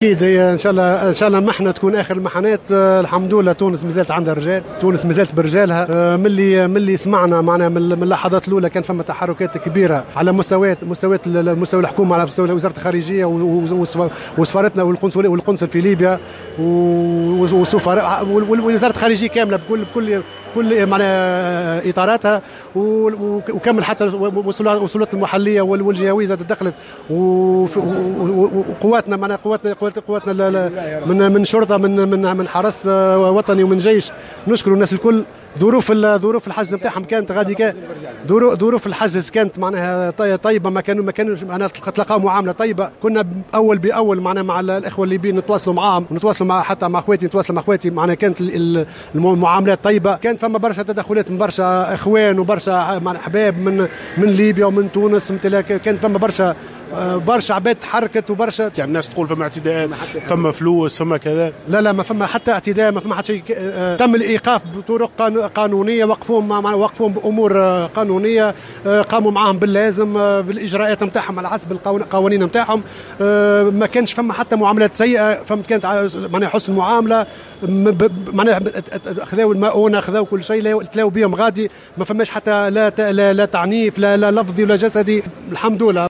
اكيد هي ان شاء الله محنه تكون اخر المحنات. الحمد لله تونس مازالت عندها رجال، تونس مازالت برجالها. ملي سمعنا معناها من اللحظات الاولى كان فما تحركات كبيره على مستوى الحكومه، على مستوى وزاره الخارجيه وسفارتنا والقنصل في ليبيا ووزاره الخارجيه كامله بكل معناها اطاراتها، وكمل حتى وصولات المحليه والجهويه زادت دخلت، وقواتنا معناها قواتنا من شرطه من حرس وطني ومن جيش. نشكر الناس الكل. ظروف الحجز نتاعهم كانت غادي، ظروف الحجز كانت معناها طيبه، ما كانوش معناها تلقاو معامله طيبه. كنا اول باول معناها مع الاخوه الليبيين نتواصلوا معاهم، ونتواصلوا مع حتى مع اخواتي، نتواصل مع اخواتي معناها كانت المعاملات طيبه. كانت فما برشا تدخلات من برشا اخوان وبرشا احباب من ليبيا ومن تونس، كانت فما برشا عباد تحركت وبرشا يعني الناس تقول فما اعتداءات، فما فلوس، فما كذا. لا ما فما حتى اعتداء، ما فما حتى شيء. تم الايقاف بطرق قانونيه، وقفوهم بامور قانونيه، قاموا معاهم باللازم بالاجراءات نتاعهم على حسب القوانين نتاعهم. ما كانش فما حتى معاملات سيئه، فهمت؟ كانت معناها حسن المعامله، معناها خذاو المؤونه، خذاو كل شيء، تلاو بهم غادي، ما فماش حتى لا تعنيف لا لفظي ولا جسدي. الحمد لله.